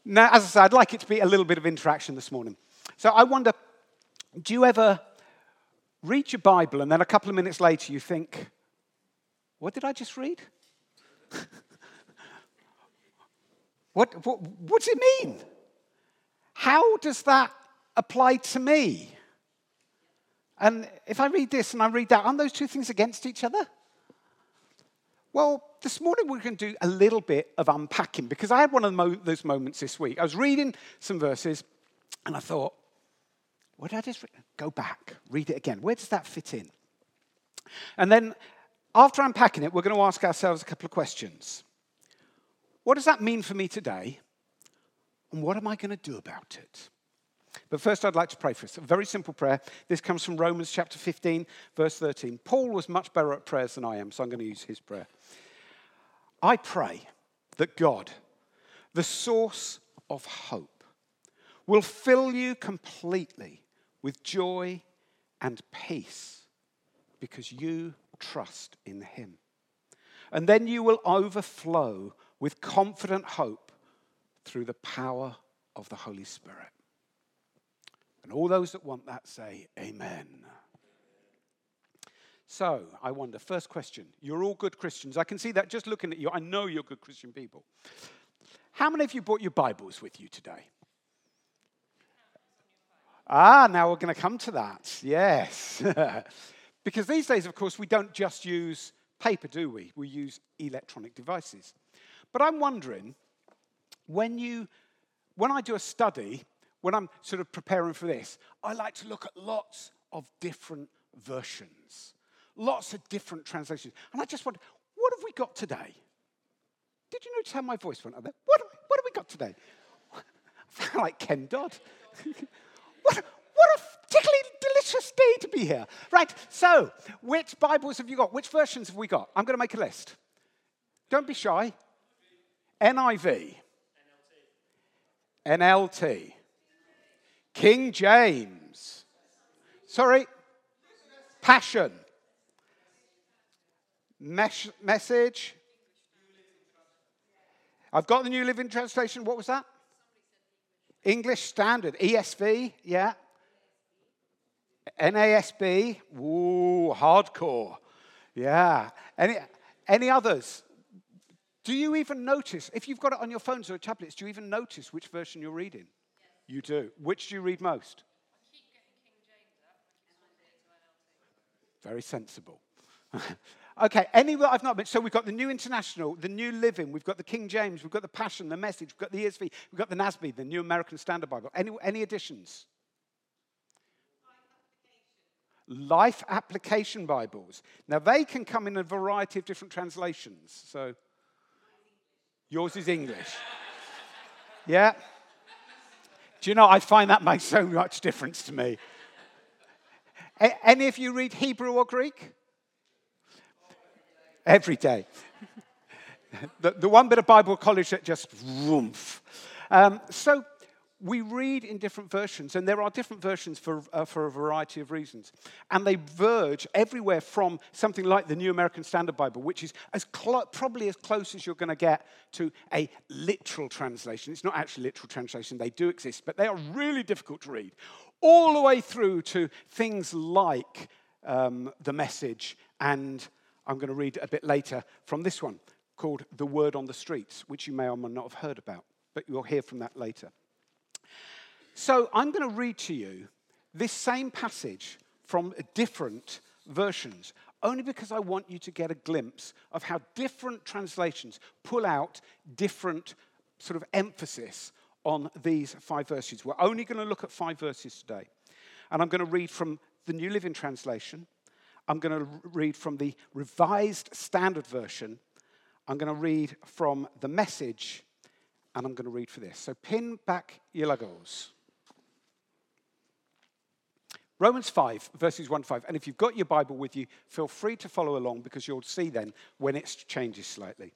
Now, as I said, I'd like it to be a little bit of interaction this morning. So I wonder, do you ever read your Bible and then a couple of minutes later you think, what did I just read? What does it mean? How does that apply to me? And if I read this and I read that, aren't those two things against each other? Well, this morning we're going to do a little bit of unpacking because I had one of those moments this week. I was reading some verses and I thought, what did I just read? Go back, read it again. Where does that fit in? And then after unpacking it, we're going to ask ourselves a couple of questions. What does that mean for me today? And what am I going to do about it? But first, I'd like to pray for us. A very simple prayer. This comes from Romans chapter 15, verse 13. Paul was much better at prayers than I am, so I'm going to use his prayer. I pray that God, the source of hope, will fill you completely with joy and peace because you trust in him. And then you will overflow with confident hope through the power of the Holy Spirit. And all those that want that say, amen. So, I wonder, first question. You're all good Christians. I can see that just looking at you. I know you're good Christian people. How many of you brought your Bibles with you today? Now we're going to come to that. Yes. Because these days, of course, we don't just use paper, do we? We use electronic devices. But I'm wondering, when I do a study, when I'm sort of preparing for this, I like to look at lots of different versions, lots of different translations. And I just wonder, what have we got today? Did you notice how my voice went up there? What have we got today? I feel like Ken Dodd. What a particularly delicious day to be here. Right, so which Bibles have you got? Which versions have we got? I'm going to make a list. Don't be shy. NIV. NLT. King James. Sorry. Passion. Message. I've got the New Living Translation. What was that? English Standard. ESV. Yeah. NASB. Ooh, hardcore. Yeah. Any others? Do you even notice, if you've got it on your phones or tablets, do you even notice which version you're reading? Yes. You do. Which do you read most? I keep getting King James up. Very sensible. Okay, anywhere I've not been. So we've got the New International, the New Living, we've got the King James, we've got the Passion, the Message, we've got the ESV, we've got the NASB, the New American Standard Bible. Any additions? Life Application Bibles. Now they can come in a variety of different translations. So yours is English. Yeah. Do you know, I find that makes so much difference to me. Any of you read Hebrew or Greek? Every day. The one bit of Bible college that just woomph. So we read in different versions, and there are different versions for a variety of reasons. And they verge everywhere from something like the New American Standard Bible, which is probably as close as you're going to get to a literal translation. It's not actually literal translation. They do exist, but they are really difficult to read. All the way through to things like the Message, and I'm going to read a bit later from this one called The Word on the Streets, which you may or may not have heard about, but you'll hear from that later. So I'm going to read to you this same passage from different versions, only because I want you to get a glimpse of how different translations pull out different sort of emphasis on these 5 verses. We're only going to look at 5 verses today. And I'm going to read from the New Living Translation. I'm going to read from the Revised Standard Version. I'm going to read from the Message. And I'm going to read for this. So pin back your Legos. Romans 5, verses 1 to 5. And if you've got your Bible with you, feel free to follow along because you'll see then when it changes slightly.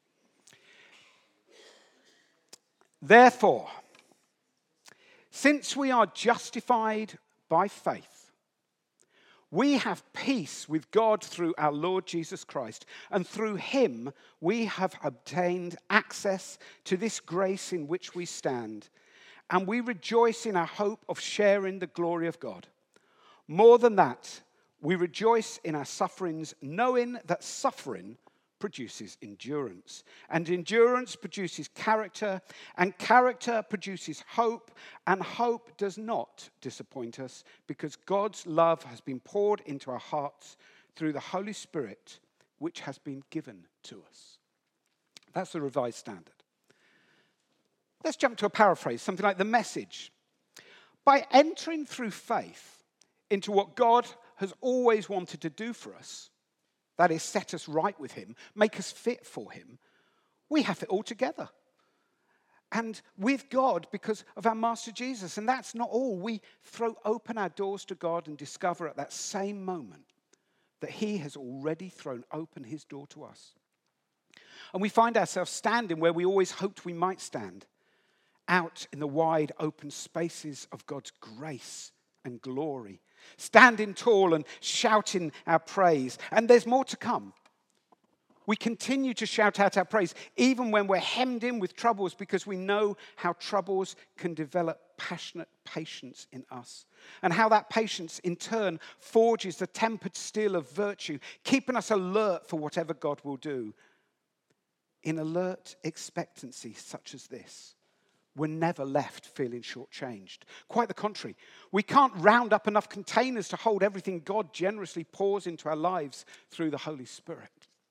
Therefore, since we are justified by faith, We have peace with God through our Lord Jesus Christ, and through him we have obtained access to this grace in which we stand, and we rejoice in our hope of sharing the glory of God. More than that, we rejoice in our sufferings, knowing that suffering produces endurance, and endurance produces character, and character produces hope, and hope does not disappoint us, because God's love has been poured into our hearts through the Holy Spirit, which has been given to us. That's the Revised Standard. Let's jump to a paraphrase, something like the Message. By entering through faith into what God has always wanted to do for us, that is, set us right with him, make us fit for him, we have it all together. And with God, because of our Master Jesus. And that's not all. We throw open our doors to God and discover at that same moment that he has already thrown open his door to us. And we find ourselves standing where we always hoped we might stand, out in the wide open spaces of God's grace and glory, standing tall and shouting our praise. And there's more to come. We continue to shout out our praise, even when we're hemmed in with troubles, because we know how troubles can develop passionate patience in us, and how that patience in turn forges the tempered steel of virtue, keeping us alert for whatever God will do. In alert expectancy such as this, we're never left feeling shortchanged. Quite the contrary. We can't round up enough containers to hold everything God generously pours into our lives through the Holy Spirit.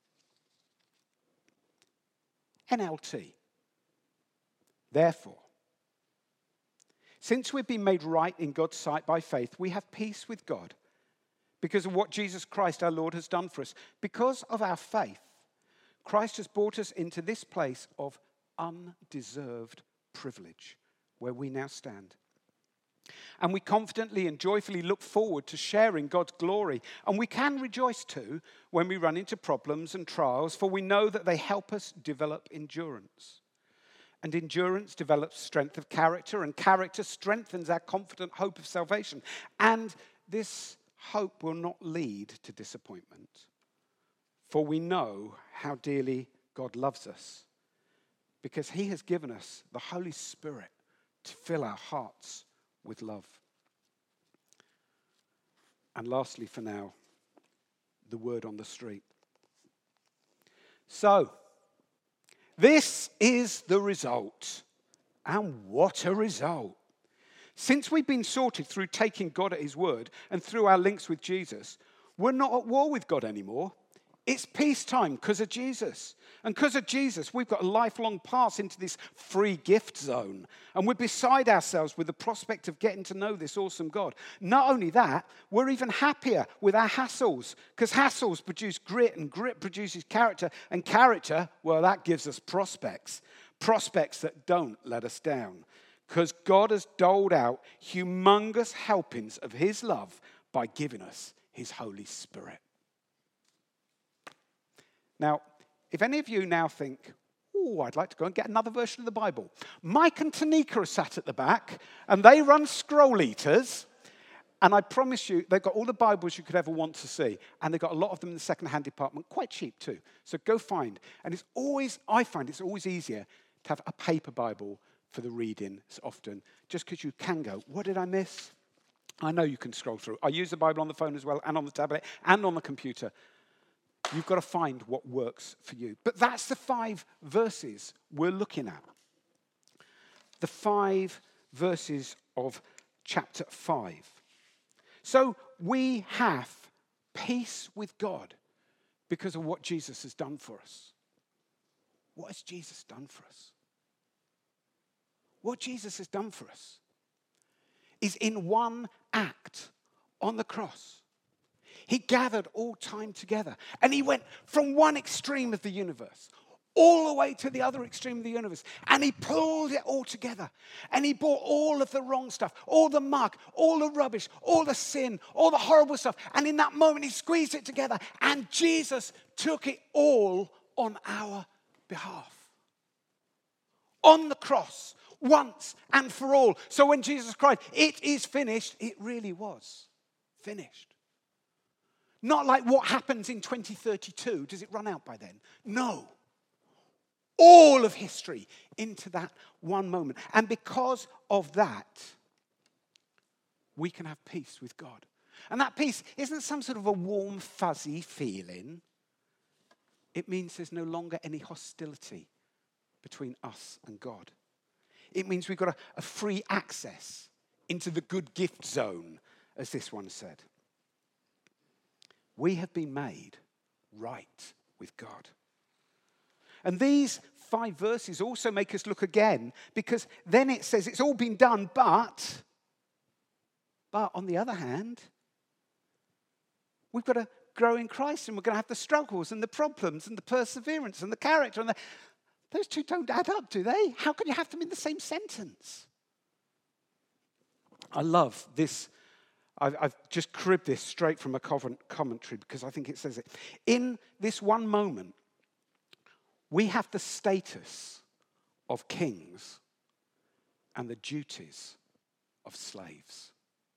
NLT. Therefore, since we've been made right in God's sight by faith, we have peace with God because of what Jesus Christ our Lord has done for us. Because of our faith, Christ has brought us into this place of undeserved privilege where we now stand. And we confidently and joyfully look forward to sharing God's glory. And we can rejoice too when we run into problems and trials, for we know that they help us develop endurance. And endurance develops strength of character, and character strengthens our confident hope of salvation. And this hope will not lead to disappointment, for we know how dearly God loves us, because he has given us the Holy Spirit to fill our hearts with love. And lastly for now, the word on the street. So, this is the result. And what a result. Since we've been sorted through taking God at his word and through our links with Jesus, we're not at war with God anymore. It's peacetime because of Jesus. And because of Jesus, we've got a lifelong pass into this free gift zone. And we're beside ourselves with the prospect of getting to know this awesome God. Not only that, we're even happier with our hassles, because hassles produce grit, and grit produces character. And character, well, that gives us prospects. Prospects that don't let us down. Because God has doled out humongous helpings of his love by giving us his Holy Spirit. Now, if any of you now think, oh, I'd like to go and get another version of the Bible. Mike and Tanika are sat at the back, and they run Scroll Eaters. And I promise you, they've got all the Bibles you could ever want to see. And they've got a lot of them in the second-hand department, quite cheap too. So go find. And I find it's always easier to have a paper Bible for the reading so often, just because you can go, what did I miss? I know you can scroll through. I use the Bible on the phone as well, and on the tablet, and on the computer. You've got to find what works for you. But that's the 5 verses we're looking at. The 5 verses of chapter 5. So we have peace with God because of what Jesus has done for us. What has Jesus done for us? What Jesus has done for us is in one act on the cross. He gathered all time together, and he went from one extreme of the universe all the way to the other extreme of the universe, and he pulled it all together, and he brought all of the wrong stuff, all the muck, all the rubbish, all the sin, all the horrible stuff, and in that moment he squeezed it together, and Jesus took it all on our behalf. On the cross, once and for all. So when Jesus cried, "It is finished," it really was finished. Not like what happens in 2032. Does it run out by then? No. All of history into that one moment. And because of that, we can have peace with God. And that peace isn't some sort of a warm, fuzzy feeling. It means there's no longer any hostility between us and God. It means we've got a free access into the good gift zone, as this one said. We have been made right with God. And these 5 verses also make us look again, because then it says it's all been done, but on the other hand, we've got to grow in Christ, and we're going to have the struggles and the problems and the perseverance and the character. And those two don't add up, do they? How can you have them in the same sentence? I love this. I've just cribbed this straight from a commentary because I think it says it. In this one moment, we have the status of kings and the duties of slaves.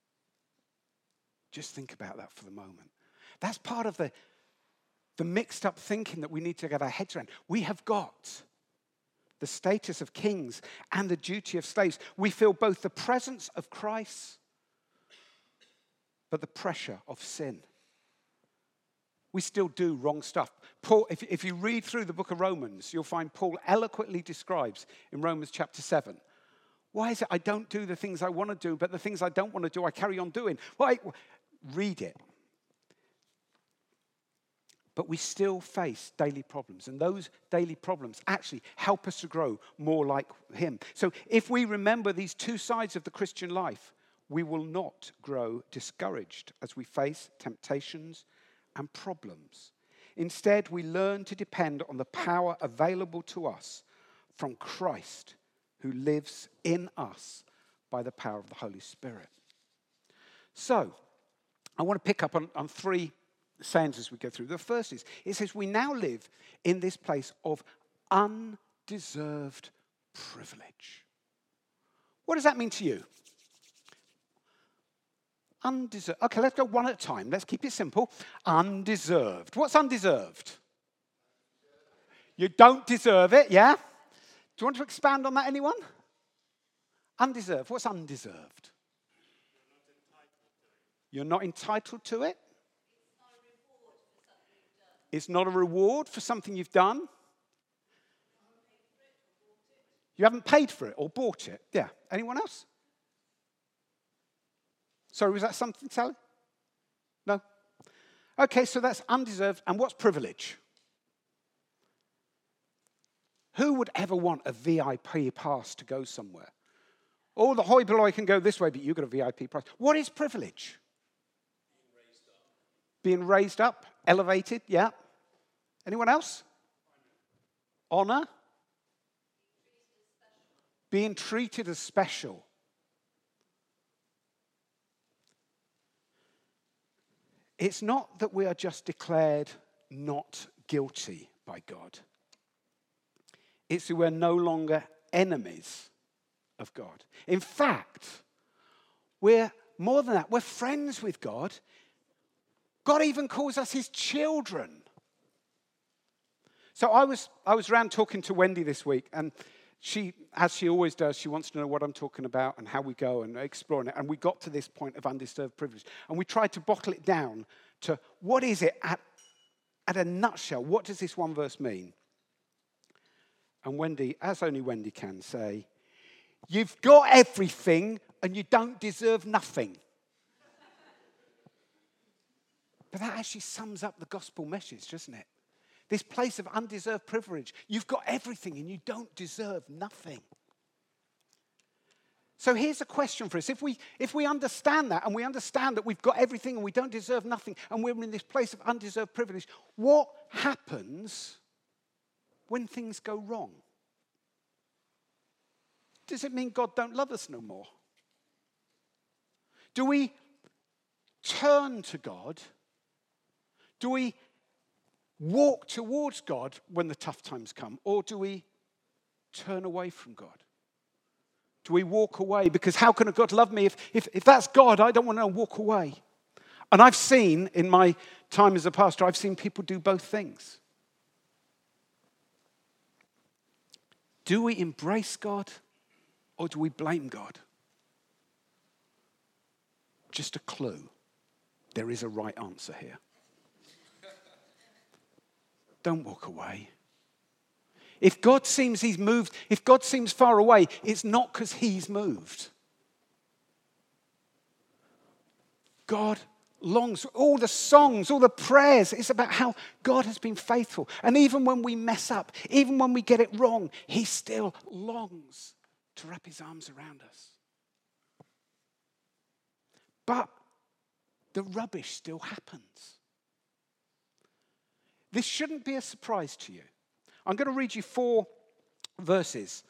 Just think about that for the moment. That's part of the mixed up thinking that we need to get our heads around. We have got the status of kings and the duty of slaves. We feel both the presence of Christ, but the pressure of sin. We still do wrong stuff. Paul, if you read through the book of Romans, you'll find Paul eloquently describes in Romans chapter 7, why is it I don't do the things I want to do, but the things I don't want to do, I carry on doing? Well, read it. But we still face daily problems, and those daily problems actually help us to grow more like him. So if we remember these two sides of the Christian life, we will not grow discouraged as we face temptations and problems. Instead, we learn to depend on the power available to us from Christ, who lives in us by the power of the Holy Spirit. So, I want to pick up on 3 sayings as we go through. The first is, it says, we now live in this place of undeserved privilege. What does that mean to you? Undeserved. Okay, let's go one at a time. Let's keep it simple. Undeserved. What's undeserved? You don't deserve it, yeah? Do you want to expand on that, anyone? Undeserved. What's undeserved? You're not entitled to it. It's not a reward for something you've done. You haven't paid for it or bought it. Yeah. Anyone else? Sorry, was that something, Sally? No? Okay, so that's undeserved. And what's privilege? Who would ever want a VIP pass to go somewhere? Oh, the hoi polloi can go this way, but you've got a VIP pass. What is privilege? Being raised up, elevated, yeah. Anyone else? Honor? Being treated as special. It's not that we are just declared not guilty by God. It's that we're no longer enemies of God. In fact, we're more than that. We're friends with God. God even calls us his children. So I was around talking to Wendy this week, and she, as she always does, she wants to know what I'm talking about and how we go and exploring it. And we got to this point of undeserved privilege. And we tried to bottle it down to what is it at a nutshell? What does this one verse mean? And Wendy, as only Wendy can, say, you've got everything and you don't deserve nothing. But that actually sums up the gospel message, doesn't it? This place of undeserved privilege. You've got everything and you don't deserve nothing. So here's a question for us. If we understand that, and we understand that we've got everything and we don't deserve nothing, and we're in this place of undeserved privilege, what happens when things go wrong? Does it mean God don't love us no more? Do we turn to God? Do we walk towards God when the tough times come? Or do we turn away from God? Do we walk away? Because how can a God love me if that's God? I don't want to walk away. And I've seen in my time as a pastor, I've seen people do both things. Do we embrace God or do we blame God? Just a clue. There is a right answer here. Don't walk away. If God seems he's moved, if God seems far away, it's not because he's moved. God longs, all the songs, all the prayers, it's about how God has been faithful. And even when we mess up, even when we get it wrong, he still longs to wrap his arms around us. But the rubbish still happens. This shouldn't be a surprise to you. I'm going to read you 4 verses.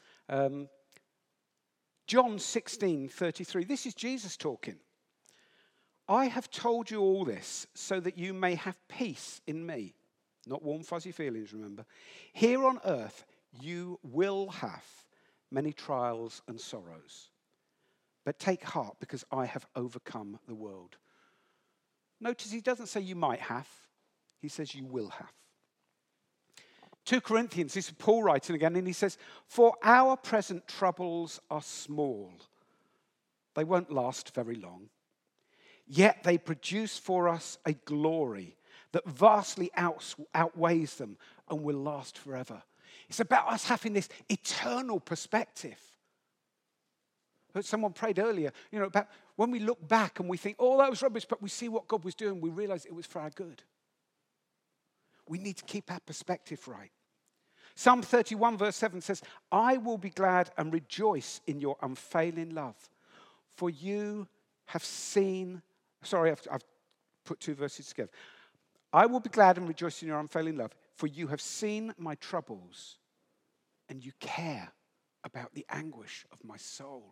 John 16:33. This is Jesus talking. I have told you all this so that you may have peace in me. Not warm, fuzzy feelings, remember. Here on earth, you will have many trials and sorrows. But take heart because I have overcome the world. Notice he doesn't say you might have. He says you will have. 2 Corinthians, this is Paul writing again, and he says, for our present troubles are small. They won't last very long. Yet they produce for us a glory that vastly outweighs them and will last forever. It's about us having this eternal perspective. Someone prayed earlier, about when we look back and we think, oh, that was rubbish, but we see what God was doing, we realize it was for our good. We need to keep our perspective right. Psalm 31 verse 7 says, I will be glad and rejoice in your unfailing love, for you have seen... Sorry, I've put 2 verses together. I will be glad and rejoice in your unfailing love, for you have seen my troubles, and you care about the anguish of my soul.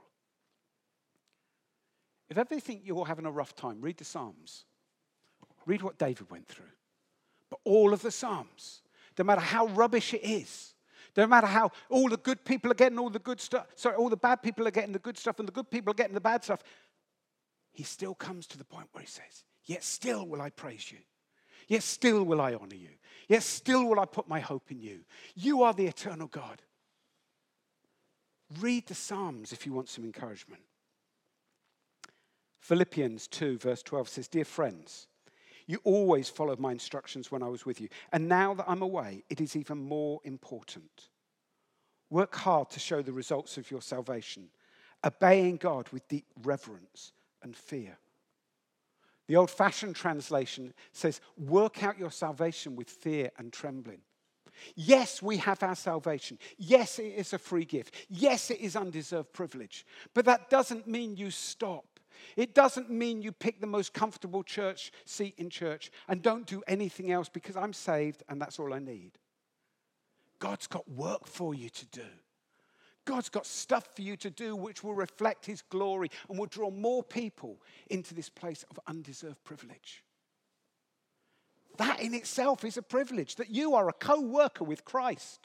If ever you think you're having a rough time, read the Psalms. Read what David went through. But all of the Psalms, no matter how rubbish it is, no matter how all the good people are getting all the good stuff, all the bad people are getting the good stuff and the good people are getting the bad stuff, he still comes to the point where he says, yet still will I praise you. Yet still will I honor you. Yet still will I put my hope in you. You are the eternal God. Read the Psalms if you want some encouragement. Philippians 2 verse 12 says, dear friends, you always followed my instructions when I was with you. And now that I'm away, it is even more important. Work hard to show the results of your salvation, obeying God with deep reverence and fear. The old-fashioned translation says, work out your salvation with fear and trembling. Yes, we have our salvation. Yes, it is a free gift. Yes, it is undeserved privilege. But that doesn't mean you stop. It doesn't mean you pick the most comfortable church seat in church and don't do anything else because I'm saved and that's all I need. God's got work for you to do. God's got stuff for you to do which will reflect his glory and will draw more people into this place of undeserved privilege. That in itself is a privilege, that you are a co-worker with Christ.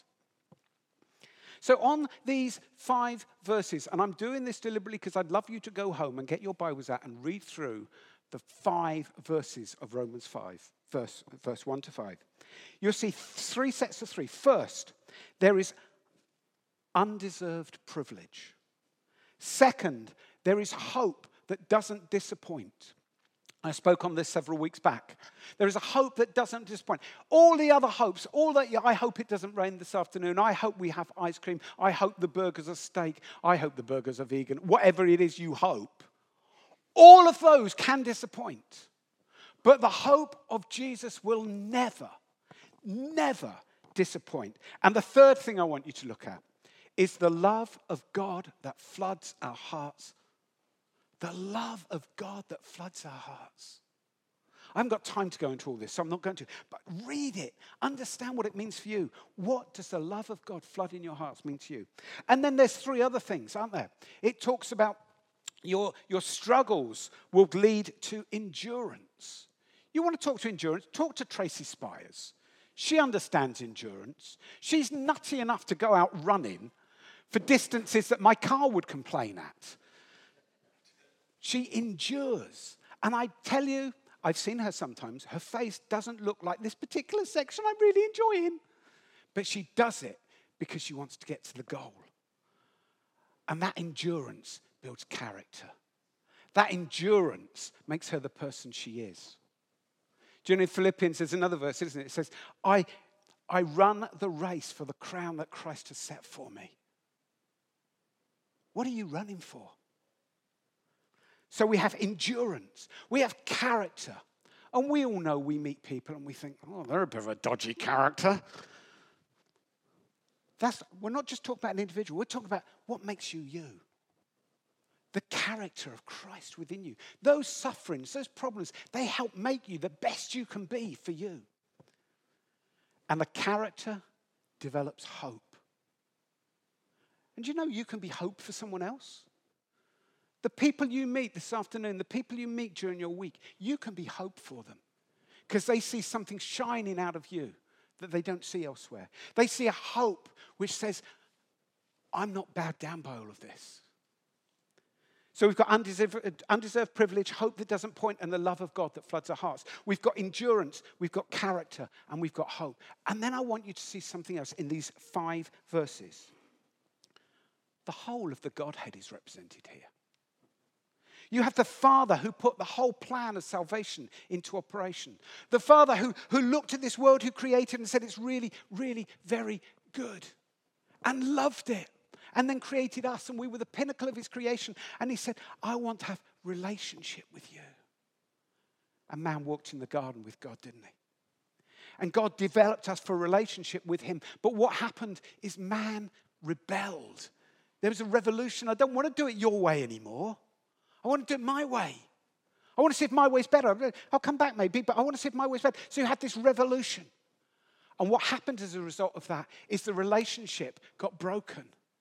So on these 5 verses, and I'm doing this deliberately because I'd love you to go home and get your Bibles out and read through the 5 verses of Romans 5, verse 1 to 5. You'll see 3 sets of 3. First, there is undeserved privilege. Second, there is hope that doesn't disappoint. I spoke on this several weeks back. There is a hope that doesn't disappoint. All the other hopes, I hope it doesn't rain this afternoon. I hope we have ice cream. I hope the burgers are steak. I hope the burgers are vegan. Whatever it is you hope. All of those can disappoint. But the hope of Jesus will never, never disappoint. And the third thing I want you to look at is the love of God that floods our hearts. The love of God that floods our hearts. I haven't got time to go into all this, so I'm not going to. But read it. Understand what it means for you. What does the love of God flood in your hearts mean to you? And then there's 3 other things, aren't there? It talks about your struggles will lead to endurance. You want to talk to endurance? Talk to Tracy Spires. She understands endurance. She's nutty enough to go out running for distances that my car would complain at. She endures. And I tell you, I've seen her sometimes. Her face doesn't look like this particular section I'm really enjoying. But she does it because she wants to get to the goal. And that endurance builds character. That endurance makes her the person she is. Do you know in Philippians, there's another verse, isn't it? It says, I run the race for the crown that Christ has set for me. What are you running for? So we have endurance. We have character. And we all know we meet people and we think, oh, they're a bit of a dodgy character. We're not just talking about an individual. We're talking about what makes you you. The character of Christ within you. Those sufferings, those problems, they help make you the best you can be for you. And the character develops hope. And you know you can be hope for someone else? The people you meet this afternoon, the people you meet during your week, you can be hope for them. Because they see something shining out of you that they don't see elsewhere. They see a hope which says, I'm not bowed down by all of this. So we've got undeserved privilege, hope that doesn't point, and the love of God that floods our hearts. We've got endurance, we've got character, and we've got hope. And then I want you to see something else in these 5 verses. The whole of the Godhead is represented here. You have the Father who put the whole plan of salvation into operation. The Father who looked at this world, who created and said it's really, really very good. And loved it. And then created us, and we were the pinnacle of his creation. And he said, I want to have relationship with you. And man walked in the garden with God, didn't he? And God developed us for a relationship with him. But what happened is man rebelled. There was a revolution. I don't want to do it your way anymore. I want to do it my way. I want to see if my way's better. I'll come back maybe, but I want to see if my way's better. So you had this revolution. And what happened as a result of that is the relationship got broken.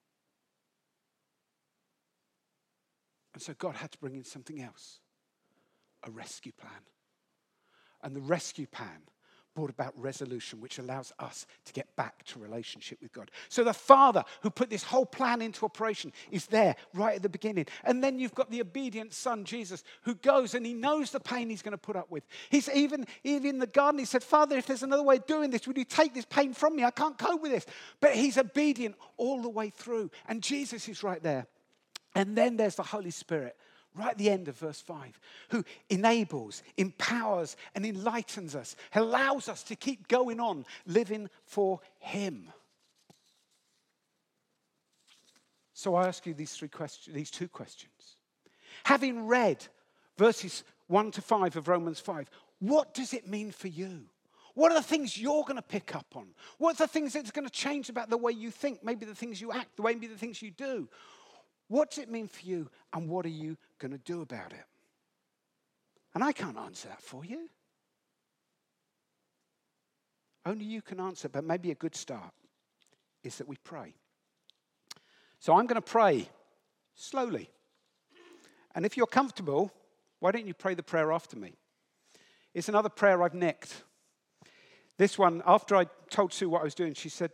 And so God had to bring in something else, a rescue plan. And the rescue plan brought about resolution, which allows us to get back to relationship with God. So the Father who put this whole plan into operation is there right at the beginning. And then you've got the obedient Son, Jesus, who goes and he knows the pain he's going to put up with. He's even in the garden, he said, Father, if there's another way of doing this, would you take this pain from me? I can't cope with this. But he's obedient all the way through. And Jesus is right there. And then there's the Holy Spirit, right at the end of verse 5, who enables, empowers, and enlightens us, allows us to keep going on, living for him. So I ask you these two questions. Having read verses 1 to 5 of Romans 5, what does it mean for you? What are the things you're going to pick up on? What are the things that's going to change about the way you think, maybe the things you act, maybe the things you do? What does it mean for you, and what are you going to do about it? And I can't answer that for you. Only you can answer, but maybe a good start is that we pray. So I'm going to pray slowly. And if you're comfortable, why don't you pray the prayer after me? It's another prayer I've nicked. This one, after I told Sue what I was doing, she said,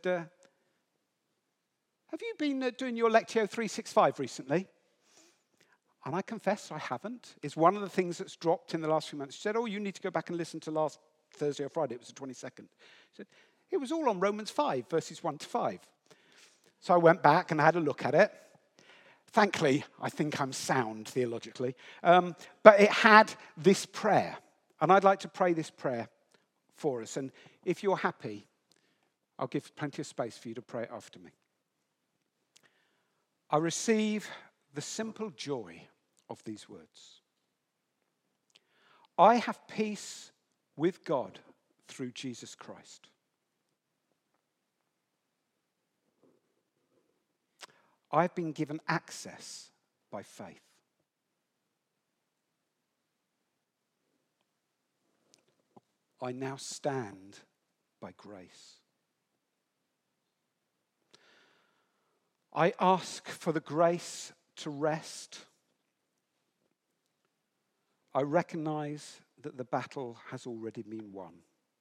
have you been doing your Lectio 365 recently? And I confess I haven't. It's one of the things that's dropped in the last few months. She said, you need to go back and listen to last Thursday or Friday. It was the 22nd. She said, it was all on Romans 5, verses 1 to 5. So I went back and had a look at it. Thankfully, I think I'm sound theologically. But it had this prayer. And I'd like to pray this prayer for us. And if you're happy, I'll give plenty of space for you to pray it after me. I receive the simple joy of these words. I have peace with God through Jesus Christ. I've been given access by faith. I now stand by grace. I ask for the grace to rest. I recognize that the battle has already been won.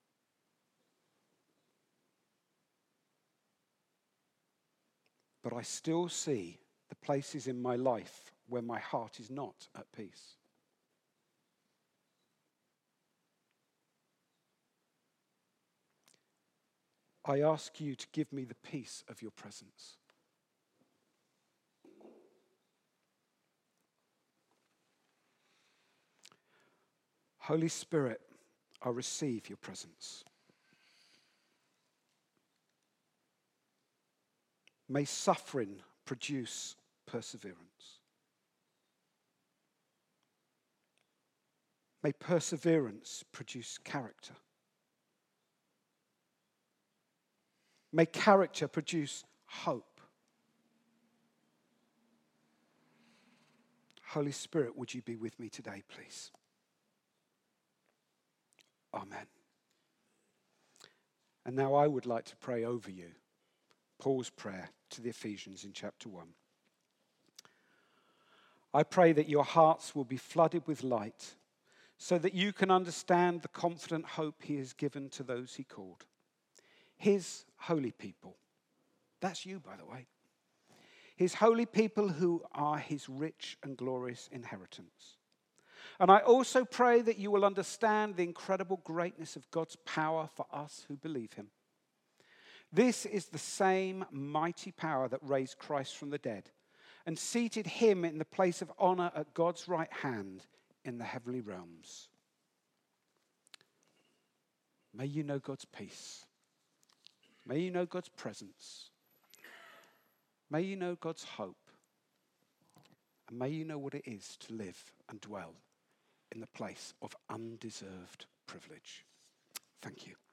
But I still see the places in my life where my heart is not at peace. I ask you to give me the peace of your presence. Holy Spirit, I receive your presence. May suffering produce perseverance. May perseverance produce character. May character produce hope. Holy Spirit, would you be with me today, please? Amen. And now I would like to pray over you. Paul's prayer to the Ephesians in chapter 1. I pray that your hearts will be flooded with light so that you can understand the confident hope he has given to those he called. His holy people. That's you, by the way. His holy people who are his rich and glorious inheritance. And I also pray that you will understand the incredible greatness of God's power for us who believe him. This is the same mighty power that raised Christ from the dead and seated him in the place of honor at God's right hand in the heavenly realms. May you know God's peace. May you know God's presence. May you know God's hope. And may you know what it is to live and dwell in the place of undeserved privilege. Thank you.